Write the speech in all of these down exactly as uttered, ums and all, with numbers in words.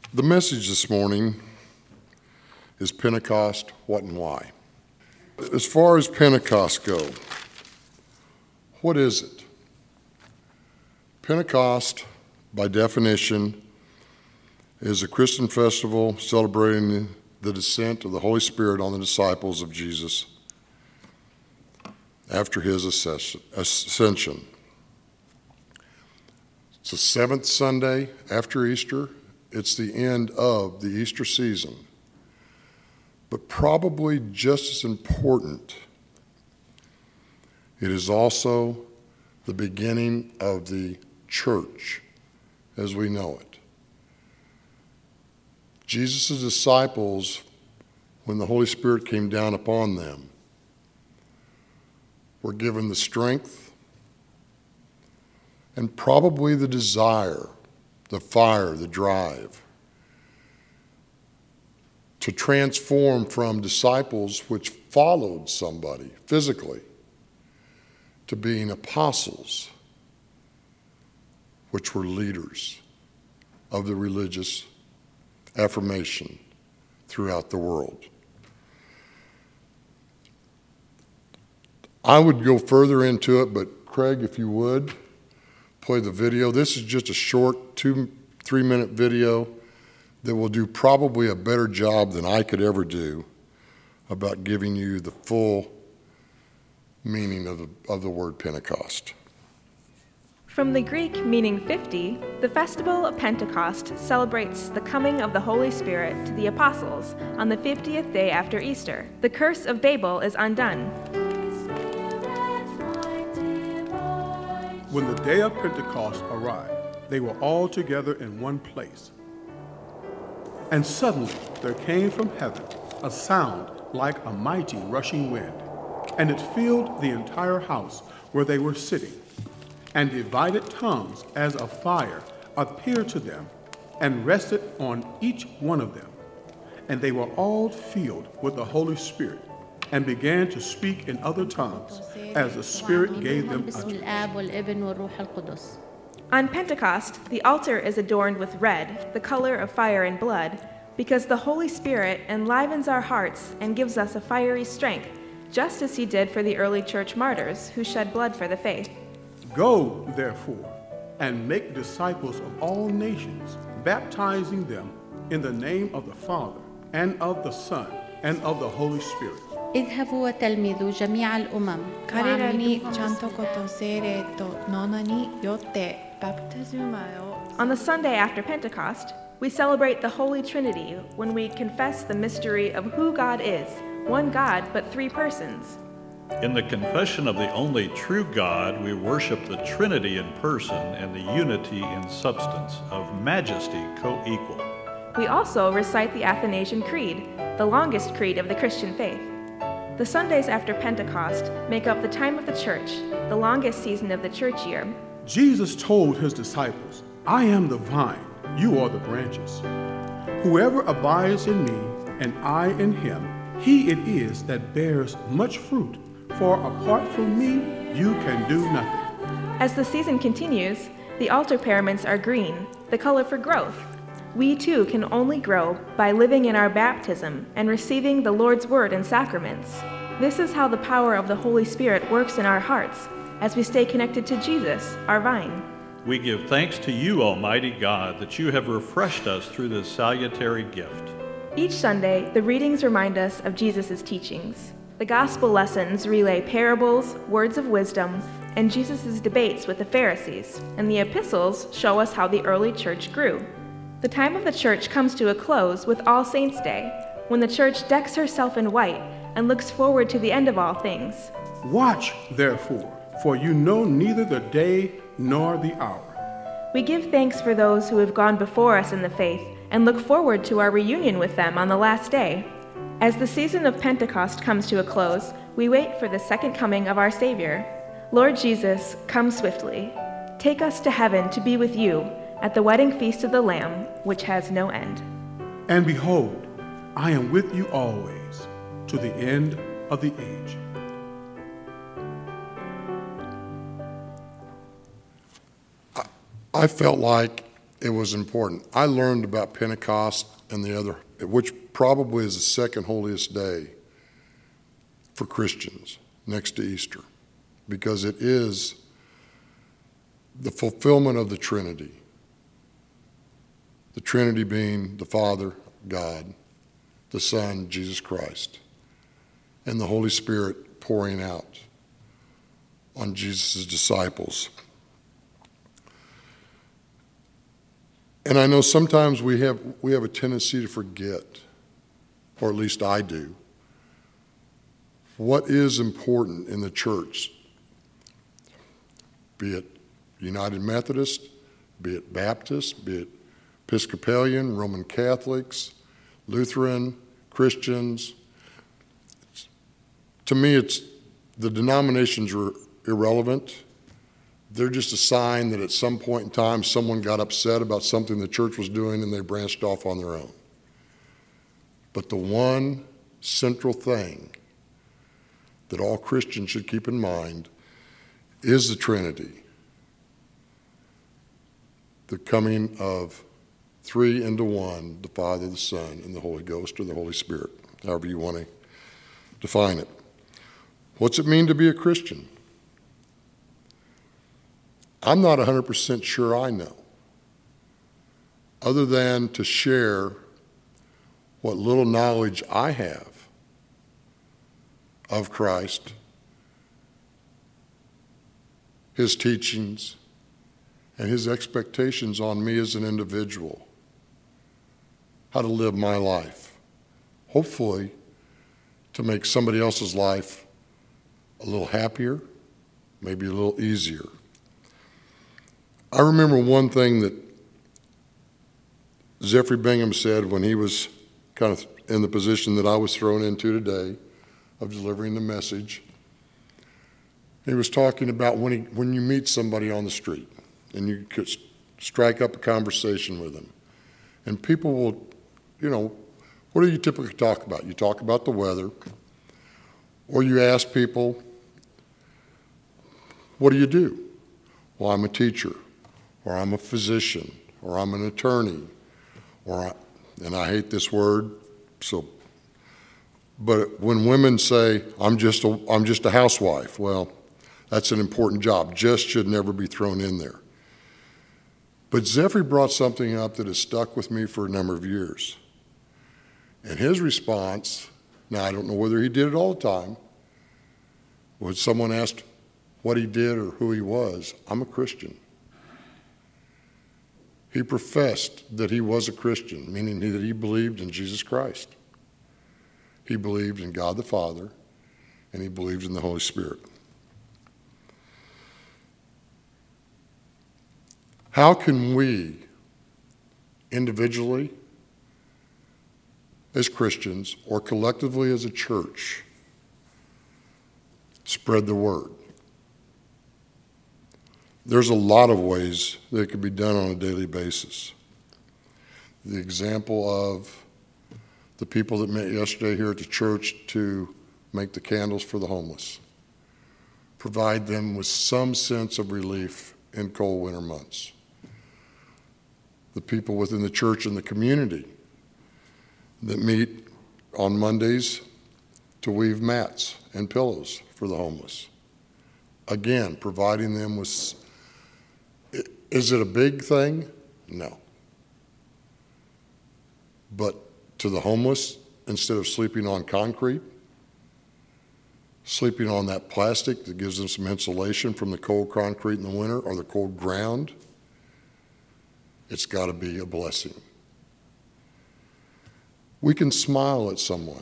The message this morning is Pentecost, what and why. As far as Pentecost go, what is it? Pentecost, by definition, is a Christian festival celebrating the descent of the Holy Spirit on the disciples of Jesus after his ascension. It's the seventh Sunday after Easter. It's the end of the Easter season. But probably just as important, it is also the beginning of the church as we know it. Jesus' disciples, when the Holy Spirit came down upon them, were given the strength and probably the desire, the fire, the drive to transform from disciples which followed somebody physically to being apostles, which were leaders of the religious affirmation throughout the world. I would go further into it, but Craig, if you would, play the video. This is just a short two, three minute video that will do probably a better job than I could ever do about giving you the full meaning of the, of the word Pentecost. From the Greek meaning fifty, the festival of Pentecost celebrates the coming of the Holy Spirit to the apostles on the fiftieth day after Easter. The curse of Babel is undone. When the day of Pentecost arrived, they were all together in one place. And suddenly there came from heaven a sound like a mighty rushing wind, and it filled the entire house where they were sitting. And divided tongues as of fire appeared to them and rested on each one of them. And they were all filled with the Holy Spirit and began to speak in other tongues as the Spirit gave them utterance. On Pentecost, the altar is adorned with red, the color of fire and blood, because the Holy Spirit enlivens our hearts and gives us a fiery strength, just as he did for the early church martyrs who shed blood for the faith. Go, therefore, and make disciples of all nations, baptizing them in the name of the Father, and of the Son, and of the Holy Spirit. اذهبوا وتلمذوا جميع الأمم 彼らにちゃんとこと聖霊とノナによってバプテスマを On the Sunday after Pentecost, we celebrate the Holy Trinity when we confess the mystery of who God is, one God but three persons. In the confession of the only true God, we worship the Trinity in person and the unity in substance, of majesty co-equal. We also recite the Athanasian Creed, the longest creed of the Christian faith. The Sundays after Pentecost make up the time of the church, the longest season of the church year. Jesus told his disciples, I am the vine, you are the branches. Whoever abides in me and I in him, he it is that bears much fruit, for apart from me, you can do nothing. As the season continues, the altar paraments are green, the color for growth. We too can only grow by living in our baptism and receiving the Lord's word and sacraments. This is how the power of the Holy Spirit works in our hearts as we stay connected to Jesus, our vine. We give thanks to you, Almighty God, that you have refreshed us through this salutary gift. Each Sunday, the readings remind us of Jesus' teachings. The gospel lessons relay parables, words of wisdom, and Jesus' debates with the Pharisees, and the epistles show us how the early church grew. The time of the church comes to a close with All Saints' Day, when the church decks herself in white and looks forward to the end of all things. Watch, therefore, for you know neither the day nor the hour. We give thanks for those who have gone before us in the faith and look forward to our reunion with them on the last day. As the season of Pentecost comes to a close, we wait for the second coming of our Savior. Lord Jesus, come swiftly. Take us to heaven to be with you at the wedding feast of the Lamb, which has no end. And behold, I am with you always, to the end of the age. I felt like it was important. I learned about Pentecost and the other, which probably is the second holiest day for Christians next to Easter, because it is the fulfillment of the Trinity. The Trinity being the Father, God, the Son, Jesus Christ, and the Holy Spirit pouring out on Jesus' disciples. And I know sometimes we have we have a tendency to forget, or at least I do, what is important in the church, be it United Methodist, be it Baptist, be it Episcopalian, Roman Catholics, Lutheran, Christians. To me, it's the denominations are irrelevant. They're just a sign that at some point in time someone got upset about something the church was doing and they branched off on their own. But the one central thing that all Christians should keep in mind is the Trinity, the coming of three into one, the Father, the Son, and the Holy Ghost, or the Holy Spirit, however you want to define it. What's it mean to be a Christian? I'm not one hundred percent sure I know, other than to share what little knowledge I have of Christ, his teachings, and his expectations on me as an individual, how to live my life, hopefully to make somebody else's life a little happier, maybe a little easier. I remember one thing that Jeffrey Bingham said when he was kind of in the position that I was thrown into today of delivering the message. He was talking about when, he, when you meet somebody on the street and you could strike up a conversation with them. And people will, you know, what do you typically talk about? You talk about the weather, or you ask people, what do you do? Well, I'm a teacher, or I'm a physician, or I'm an attorney, or I, and I hate this word, so, but when women say, I'm just a, I'm just a housewife, well, that's an important job. Just should never be thrown in there. But Jeffrey brought something up that has stuck with me for a number of years. And his response, now I don't know whether he did it all the time, when someone asked what he did or who he was, I'm a Christian. He professed that he was a Christian, meaning that he believed in Jesus Christ. He believed in God the Father, and he believed in the Holy Spirit. How can we, individually, as Christians, or collectively as a church, spread the word? There's a lot of ways that it can be done on a daily basis. The example of the people that met yesterday here at the church to make the candles for the homeless, provide them with some sense of relief in cold winter months. The people within the church and the community that meet on Mondays to weave mats and pillows for the homeless. Again, providing them with, is it a big thing? No. But to the homeless, instead of sleeping on concrete, sleeping on that plastic that gives them some insulation from the cold concrete in the winter or the cold ground, it's got to be a blessing. We can smile at someone,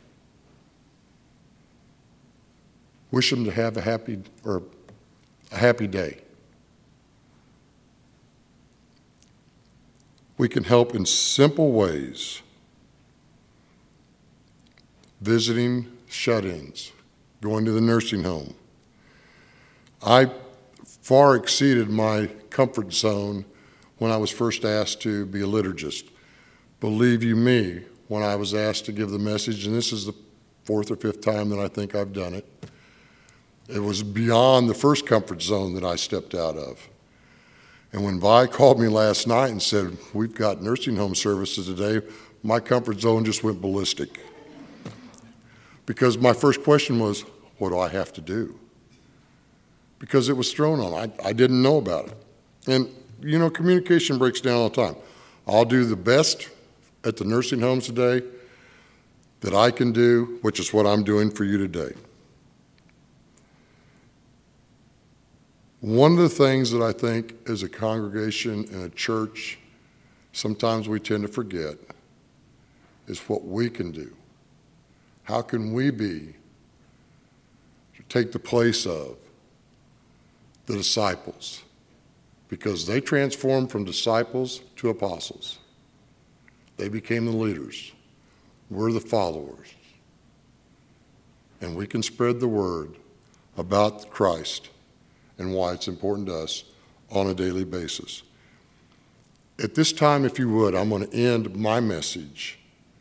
wish them to have a happy or a happy day. We can help in simple ways, visiting shut-ins, going to the nursing home. I far exceeded my comfort zone when I was first asked to be a liturgist. Believe you me, when I was asked to give the message, and this is the fourth or fifth time that I think I've done it, it was beyond the first comfort zone that I stepped out of. And when Vi called me last night and said, we've got nursing home services today, my comfort zone just went ballistic. Because my first question was, what do I have to do? Because it was thrown on. I, I didn't know about it. And, you know, communication breaks down all the time. I'll do the best at the nursing homes today that I can do, which is what I'm doing for you today. One of the things that I think as a congregation and a church, sometimes we tend to forget is what we can do. How can we be to take the place of the disciples? Because they transformed from disciples to apostles. They became the leaders. We're the followers. And we can spread the word about Christ and why it's important to us on a daily basis. At this time, if you would, I'm going to end my message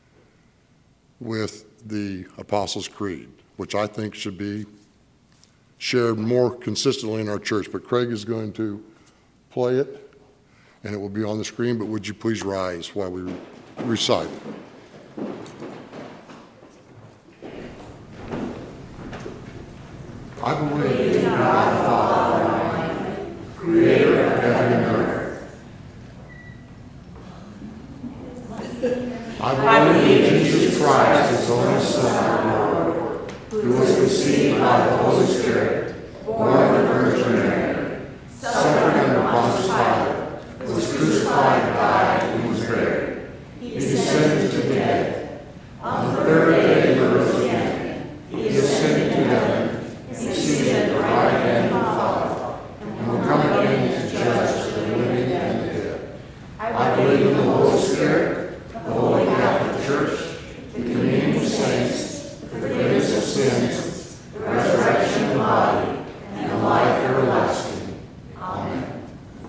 with the Apostles' Creed, which I think should be shared more consistently in our church. But Craig is going to play it, and it will be on the screen, but would you please rise while we recite it? I believe in God the Father Almighty, creator of heaven and earth. I believe in Jesus Christ, his only Son, our Lord, who was conceived by the Holy Spirit, born of the Virgin Mary, suffered under Pontius Pilate, was crucified,